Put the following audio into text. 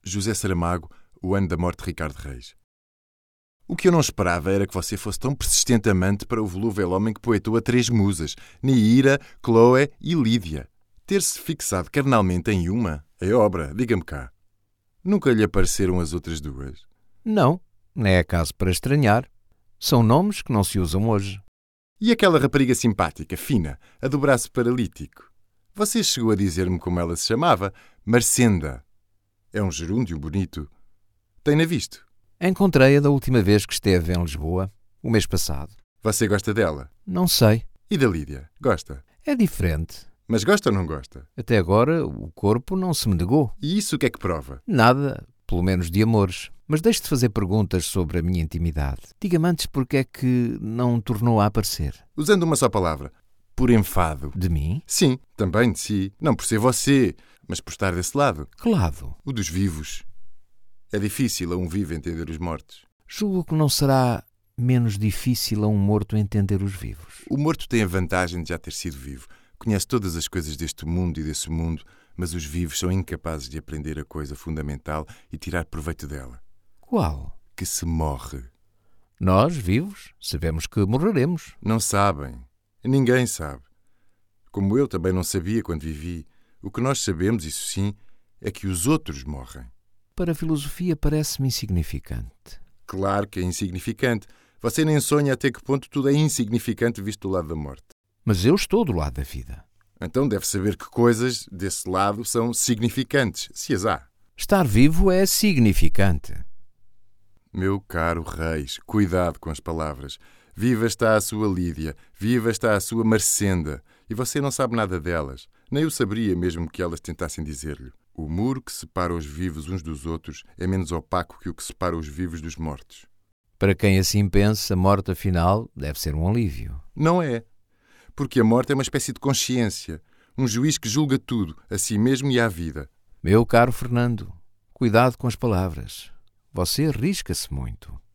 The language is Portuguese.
José Saramago, o ano da morte de Ricardo Reis. O que eu não esperava era que você fosse tão persistente amante para o volúvel homem que poetou a 3 musas, Neira, Chloé e Lídia. Ter-se fixado carnalmente em uma é obra, diga-me cá. Nunca lhe apareceram as outras 2? Não, nem é caso para estranhar. São nomes que não se usam hoje. E aquela rapariga simpática, fina, a do braço paralítico? Você chegou a dizer-me como ela se chamava? Marcenda. É um gerúndio bonito. Tem-na visto? Encontrei-a da última vez que esteve em Lisboa, o mês passado. Você gosta dela? Não sei. E da Lídia? Gosta? É diferente. Mas gosta ou não gosta? Até agora o corpo não se me negou. E isso o que é que prova? Nada, pelo menos de amores. Mas deixe de fazer perguntas sobre a minha intimidade. Diga-me antes porque é que não tornou a aparecer. Usando uma só palavra. Por enfado. De mim? Sim, também de si. Não por ser você, mas por estar desse lado. Que lado? O dos vivos. É difícil a um vivo entender os mortos. Julgo que não será menos difícil a um morto entender os vivos. O morto tem a vantagem de já ter sido vivo. Conhece todas as coisas deste mundo e desse mundo, mas os vivos são incapazes de aprender a coisa fundamental e tirar proveito dela. Qual? Que se morre. Nós, vivos, sabemos que morreremos. Não sabem. Ninguém sabe. Como eu também não sabia quando vivi. O que nós sabemos, isso sim, é que os outros morrem. Para a filosofia parece-me insignificante. Claro que é insignificante. Você nem sonha até que ponto tudo é insignificante visto do lado da morte. Mas eu estou do lado da vida. Então deve saber que coisas desse lado são significantes, se as há. Estar vivo é significante. Meu caro Reis, cuidado com as palavras. Viva está a sua Lídia, viva está a sua Marcenda, e você não sabe nada delas. Nem o saberia mesmo que elas tentassem dizer-lhe. O muro que separa os vivos uns dos outros é menos opaco que o que separa os vivos dos mortos. Para quem assim pensa, a morte, afinal, deve ser um alívio. Não é. Porque a morte é uma espécie de consciência, um juiz que julga tudo, a si mesmo e à vida. Meu caro Fernando, cuidado com as palavras. Você arrisca-se muito.